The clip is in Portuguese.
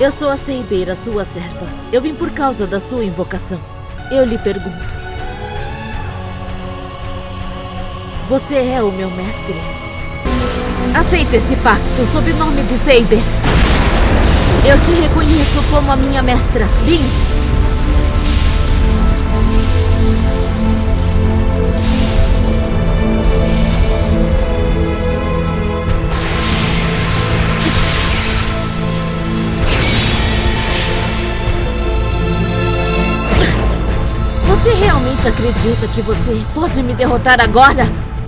Eu sou a Saber, a sua serva. Eu vim por causa da sua invocação. Eu lhe pergunto. Você é o meu mestre? Aceita esse pacto sob o nome de Saber. Eu te reconheço como a minha mestra, Lin. Você realmente acredita que você pode me derrotar agora?